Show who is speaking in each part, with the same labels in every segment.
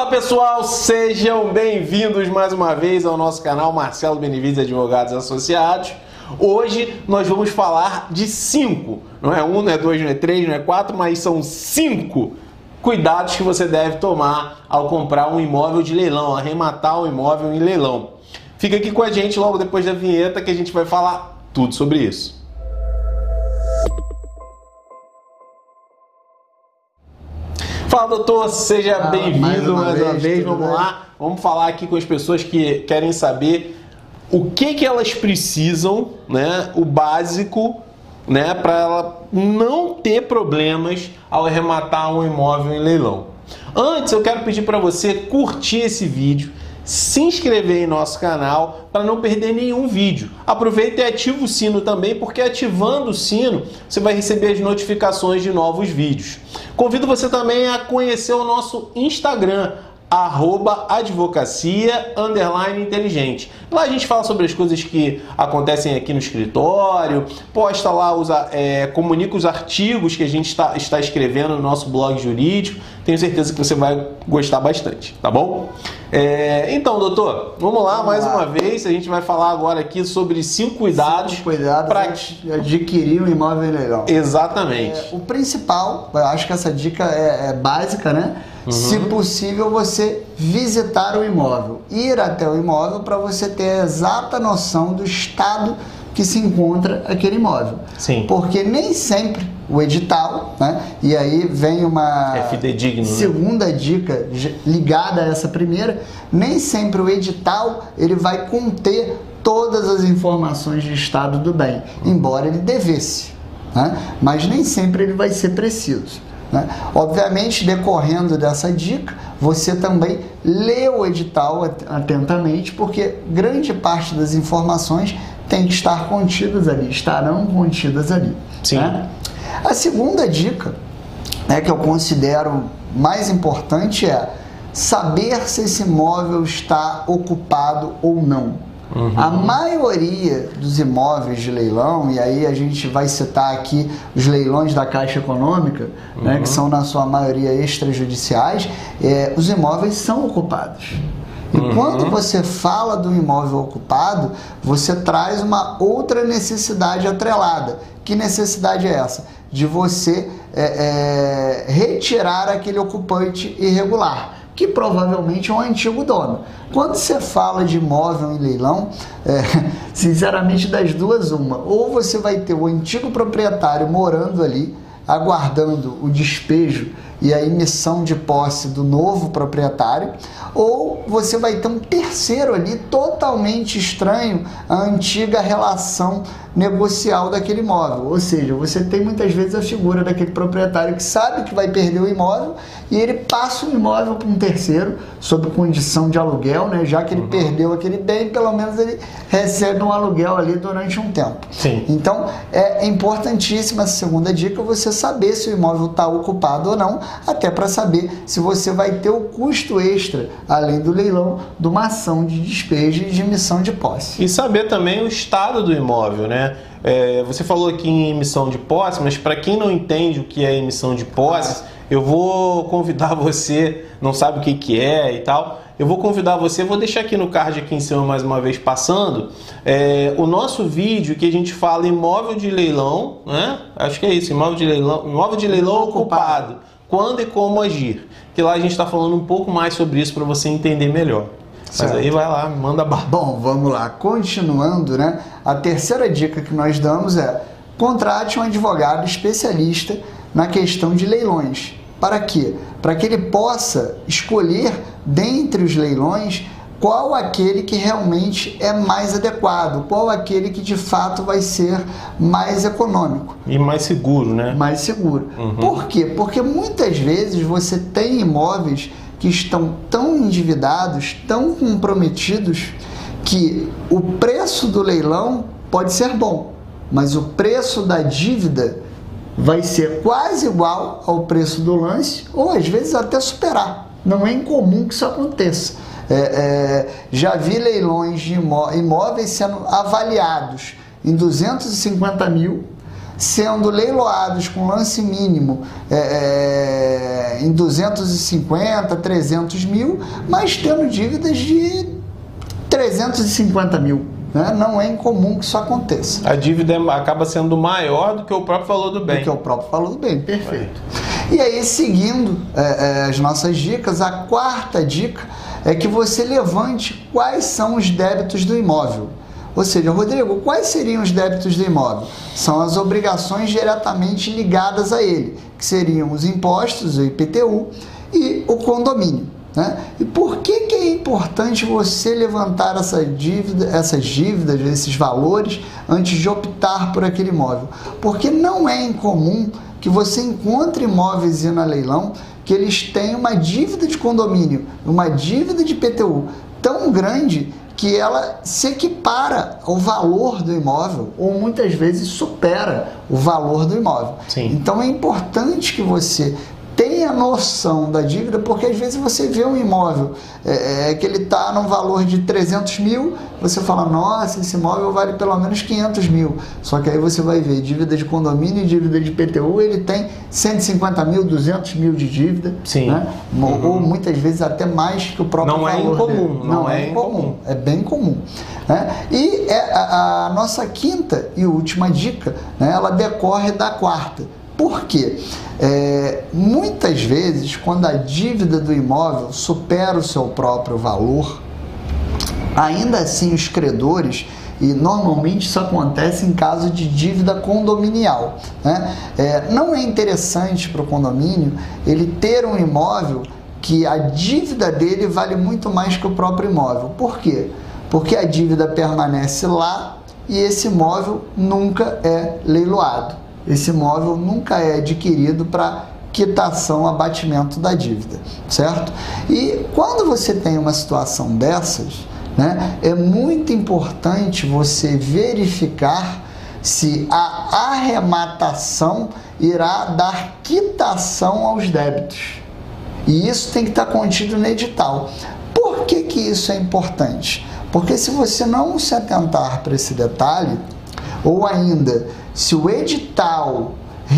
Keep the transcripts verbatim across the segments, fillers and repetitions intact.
Speaker 1: Fala pessoal, sejam bem-vindos mais uma vez ao nosso canal Marcelo Benevides Advogados Associados. Hoje nós vamos falar de cinco, não é um, não é dois, não é três, não é quatro, mas são cinco cuidados que você deve tomar ao comprar um imóvel de leilão, arrematar um imóvel em leilão. Fica aqui com a gente logo depois da vinheta que a gente vai falar tudo sobre isso. Fala, doutor, seja ah, bem-vindo mais uma mais vez, uma vez. Vamos bem? lá, vamos falar aqui com as pessoas que querem saber o que, que elas precisam, né, o básico, né, para ela não ter problemas ao arrematar um imóvel em leilão. Antes, eu quero pedir para você curtir esse vídeo, se inscrever em nosso canal para não perder nenhum vídeo. Aproveita e ativa o sino também, porque ativando o sino você vai receber as notificações de novos vídeos. Convido você também a conhecer o nosso Instagram, arroba advocacia underline inteligente. Lá a gente fala sobre as coisas que acontecem aqui no escritório, posta lá, os, é, comunica os artigos que a gente está, está escrevendo no nosso blog jurídico. Tenho certeza que você vai gostar bastante, tá bom? É, então, doutor, vamos lá vamos mais lá. uma vez. A gente vai falar agora aqui sobre cinco cuidados.
Speaker 2: Cinco cuidados para adquirir um imóvel legal.
Speaker 1: Exatamente.
Speaker 2: É, o principal, eu acho que essa dica é, é básica, né? Uhum. Se possível, você visitar o imóvel, ir até o imóvel para você ter a exata noção do estado que se encontra aquele imóvel. Sim. Porque nem sempre o edital, né? E aí vem uma
Speaker 1: é fidedigno,
Speaker 2: segunda
Speaker 1: né?
Speaker 2: dica ligada a essa primeira, nem sempre o edital ele vai conter todas as informações de estado do bem, embora ele devesse, né? Mas nem sempre ele vai ser preciso. Né? Obviamente, decorrendo dessa dica, você também lê o edital atentamente, porque grande parte das informações tem que estar contidas ali, estarão contidas ali.
Speaker 1: Sim.
Speaker 2: Né? A segunda dica, né, que eu considero mais importante é saber se esse imóvel está ocupado ou não. Uhum. A maioria dos imóveis de leilão, e aí a gente vai citar aqui os leilões da Caixa Econômica, uhum. né, que são na sua maioria extrajudiciais, é, os imóveis são ocupados. E uhum. quando você fala do imóvel ocupado, você traz uma outra necessidade atrelada. Que necessidade é essa? De você é, é, retirar aquele ocupante irregular, que provavelmente é um antigo dono. Quando você fala de imóvel em leilão, é, sinceramente das duas uma, ou você vai ter o antigo proprietário morando ali, aguardando o despejo e a emissão de posse do novo proprietário, ou você vai ter um terceiro ali totalmente estranho à antiga relação negocial daquele imóvel. Ou seja, você tem muitas vezes a figura daquele proprietário que sabe que vai perder o imóvel e ele passa o imóvel para um terceiro sob condição de aluguel, né? Já que ele uhum. perdeu aquele bem, pelo menos ele recebe um aluguel ali durante um tempo.
Speaker 1: Sim.
Speaker 2: Então, é importantíssima a segunda dica, você saber se o imóvel está ocupado ou não, até para saber se você vai ter o custo extra, além do leilão, de uma ação de despejo e de emissão de posse.
Speaker 1: E saber também o estado do imóvel, né? É, você falou aqui em emissão de posse, mas para quem não entende o que é emissão de posse, ah. eu vou convidar você, não sabe o que, que é e tal, eu vou convidar você, vou deixar aqui no card aqui em cima mais uma vez passando, é, o nosso vídeo que a gente fala imóvel de leilão, né? Acho que é isso, imóvel de leilão, imóvel de leilão ocupado, quando e como agir, que lá a gente está falando um pouco mais sobre isso para você entender melhor. Mas certo. Aí vai lá, manda barra.
Speaker 2: Bom, vamos lá. Continuando, né? A terceira dica que nós damos é: contrate um advogado especialista na questão de leilões. Para quê? Para que ele possa escolher dentre os leilões qual aquele que realmente é mais adequado, qual aquele que de fato vai ser mais econômico.
Speaker 1: E mais seguro, né?
Speaker 2: Mais seguro. Uhum. Por quê? Porque muitas vezes você tem imóveis que estão tão endividados, tão comprometidos, que o preço do leilão pode ser bom, mas o preço da dívida vai ser quase igual ao preço do lance, ou às vezes até superar. Não é incomum que isso aconteça. É, é, já vi leilões de imó imóveis sendo avaliados em duzentos e cinquenta mil, sendo leiloados com lance mínimo é, é, em duzentos e cinquenta, trezentos mil, mas tendo dívidas de trezentos e cinquenta mil. Né? Não é incomum que isso aconteça.
Speaker 1: A dívida acaba sendo maior do que o próprio valor do bem.
Speaker 2: Do que o próprio valor do bem, perfeito. É. E aí, seguindo é, é, as nossas dicas, a quarta dica é que você levante quais são os débitos do imóvel. Ou seja, Rodrigo, quais seriam os débitos do imóvel? São as obrigações diretamente ligadas a ele, que seriam os impostos, o I P T U e o condomínio. Né? E por que, que é importante você levantar essa dívida, essas dívidas, esses valores, antes de optar por aquele imóvel? Porque não é incomum que você encontre imóveis indo a leilão que eles têm uma dívida de condomínio, uma dívida de I P T U tão grande que ela se equipara ao valor do imóvel ou muitas vezes supera o valor do imóvel.
Speaker 1: Sim.
Speaker 2: Então é importante que você tenha noção da dívida, porque às vezes você vê um imóvel é, é, que ele está no valor de trezentos mil, você fala, nossa, esse imóvel vale pelo menos quinhentos mil. Só que aí você vai ver dívida de condomínio e dívida de I P T U, ele tem cento e cinquenta mil, duzentos mil de dívida.
Speaker 1: Sim.
Speaker 2: Né?
Speaker 1: Uhum.
Speaker 2: Ou muitas vezes até mais que o próprio
Speaker 1: não
Speaker 2: valor
Speaker 1: é incomum,
Speaker 2: dele.
Speaker 1: Não, não
Speaker 2: é,
Speaker 1: é
Speaker 2: incomum,
Speaker 1: incomum.
Speaker 2: É bem comum. Né? E é a, a nossa quinta e última dica, né, ela decorre da quarta. Por quê? É, muitas vezes, quando a dívida do imóvel supera o seu próprio valor, ainda assim os credores, e normalmente isso acontece em caso de dívida condominial, né? É, não é interessante para o condomínio ele ter um imóvel que a dívida dele vale muito mais que o próprio imóvel. Por quê? Porque a dívida permanece lá e esse imóvel nunca é leiloado. Esse imóvel nunca é adquirido para quitação, abatimento da dívida, certo? E quando você tem uma situação dessas, né, é muito importante você verificar se a arrematação irá dar quitação aos débitos. E isso tem que estar contido no edital. Por que que isso é importante? Porque se você não se atentar para esse detalhe, ou ainda, se o edital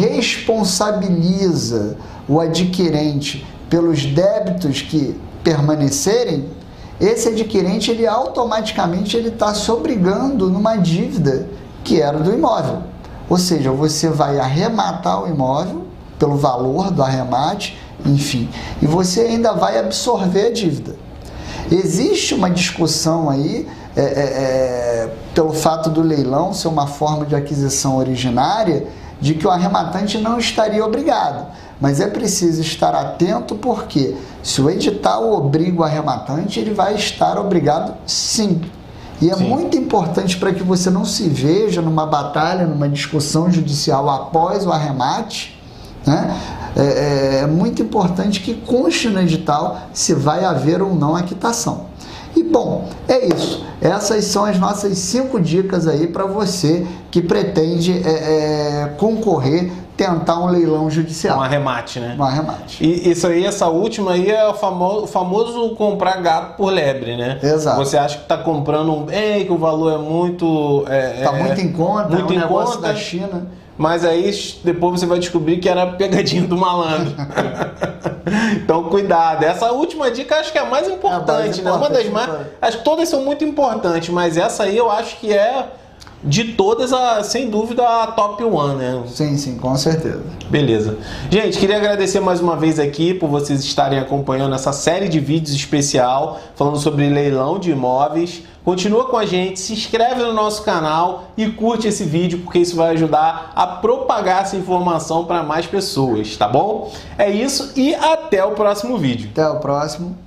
Speaker 2: responsabiliza o adquirente pelos débitos que permanecerem, esse adquirente ele automaticamente ele está se obrigando numa dívida que era do imóvel. Ou seja, você vai arrematar o imóvel pelo valor do arremate, enfim, e você ainda vai absorver a dívida. Existe uma discussão aí, é, é, é, pelo fato do leilão ser uma forma de aquisição originária, de que o arrematante não estaria obrigado. Mas é preciso estar atento, porque se o edital obriga o arrematante, ele vai estar obrigado sim. E é sim. muito importante para que você não se veja numa batalha, numa discussão judicial após o arremate, né? É, é muito importante que conste no edital se vai haver ou não a quitação. E bom, é isso. Essas são as nossas cinco dicas aí para você que pretende é, é, concorrer, tentar um leilão judicial.
Speaker 1: Um arremate, né?
Speaker 2: Um arremate.
Speaker 1: E isso aí, essa última aí é o famoso, o famoso comprar gato por lebre, né?
Speaker 2: Exato.
Speaker 1: Você acha que está comprando um bem, que o valor é muito...
Speaker 2: Está é, muito em conta,
Speaker 1: muito
Speaker 2: é um
Speaker 1: em
Speaker 2: negócio
Speaker 1: conta,
Speaker 2: da China.
Speaker 1: Mas aí depois você vai descobrir que era pegadinha do malandro. Então cuidado. Essa última dica acho que é a mais importante, é a mais né? Uma das mais... Acho que todas são muito importantes, mas essa aí eu acho que é... De todas, a, sem dúvida, a top one, né?
Speaker 2: Sim, sim, com certeza.
Speaker 1: Beleza. Gente, queria agradecer mais uma vez aqui por vocês estarem acompanhando essa série de vídeos especial falando sobre leilão de imóveis. Continua com a gente, se inscreve no nosso canal e curte esse vídeo, porque isso vai ajudar a propagar essa informação para mais pessoas, tá bom? É isso e até o próximo vídeo.
Speaker 2: Até o próximo.